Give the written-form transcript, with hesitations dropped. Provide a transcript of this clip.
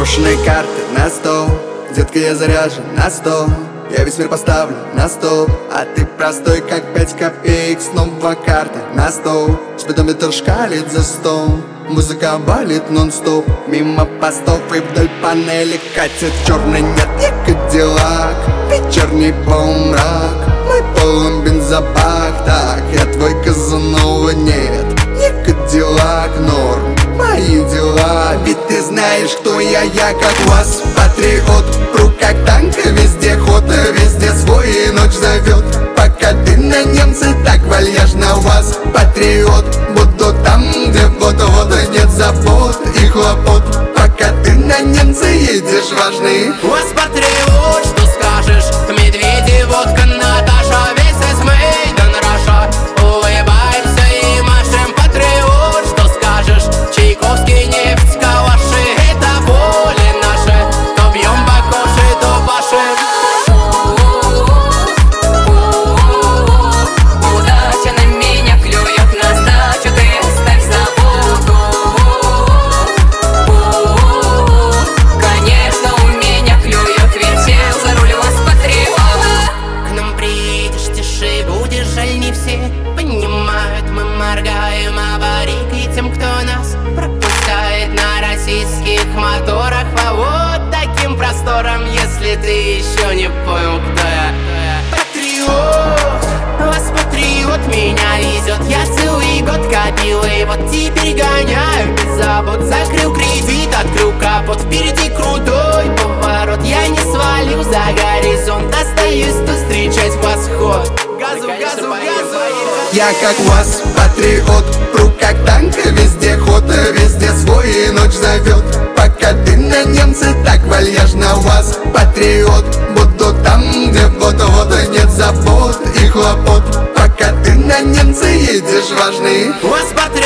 Брошенные карты на стол, детка, я заряжен на 100. Я весь мир поставлю на стол, а ты простой, как 5 копеек. Снова карта на стол, спидометр шкалит за 100. Музыка валит нон-стоп, мимо постов и вдоль панели катит черный, нет, не Кадиллак. Вечерний полумрак, мой полон бензобак. Так, я твой Казанова, нет, не Кадиллак, норм мои дела. Ведь ты знаешь, кто я как вас, патриот. В руках танка, везде ход, везде свой, и ночь зовет. Пока ты на немца так вальяжно вас, патриот. Буду там, где вот-вот нет забот и хлопот. Пока ты на немца едешь важный. Вас патриот, что скажешь? Медведи, водка, Наташа, весь Эсмейдан, Раша. Улыбаемся и машем, патриот, что скажешь? Чайковский, нефть, калаши, это воля наша. То бьем бакоши, то пашем. Удача на меня клюет, на сдачу ты ставь заботу. Конечно, у меня клюет, ведь сел за руль вас патриот. К нам приедешь, тише, будешь жаль, не все понимают. Мы моргаем аварийкой тем, кто нас пропускает на российских моторах по вот таким просторам. Если ты еще не понял, кто я. Патриот, вас патриот, меня везет. Я целый год копил, и вот теперь гоняю без забот. Закрыл кредит, открыл капот, впереди крутой поворот. Я не свалил за горизонт, остаюсь тут встречать восход. Газу, газу, газу. Я как вас, патриот. В руках танка, везде ход, везде свой, и ночь зовет. Пока ты на немца так вальяжно вас, патриот. Буду там, где вот-вот нет забот и хлопот. Пока ты на немца едешь важный. Вас